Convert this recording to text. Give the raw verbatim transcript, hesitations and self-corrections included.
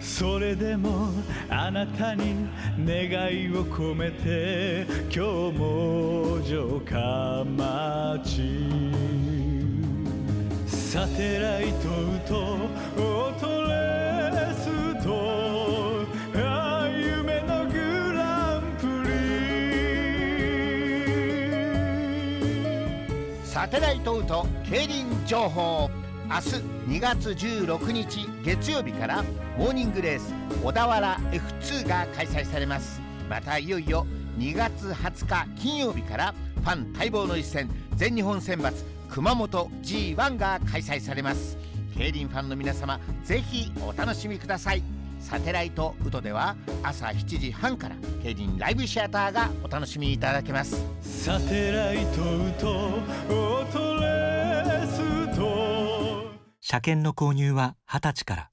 それでもあなたに願いを込めて今日も城下町サテライトとオートレスとあ夢のグランプリサテライトウト競輪情報。明日にがつじゅうろくにち月曜日からモーニングレース小田原 エフツー が開催されます。またいよいよにがつはつか金曜日からファン待望の一戦全日本選抜熊本 ジーワン が開催されます。競輪ファンの皆様ぜひお楽しみください。サテライトウトでは朝しちじはんから競輪ライブシアターがお楽しみいただけます。 サテライトとオートレースと車検の購入ははたちから。